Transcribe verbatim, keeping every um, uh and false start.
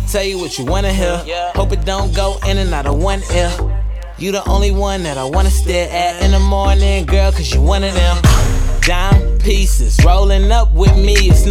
tell you what you wanna hear. Hope it don't go in and out of one ear. You the only one that I wanna stare at in the morning, girl, cause you one of them. Dime pieces rolling up with me, it's no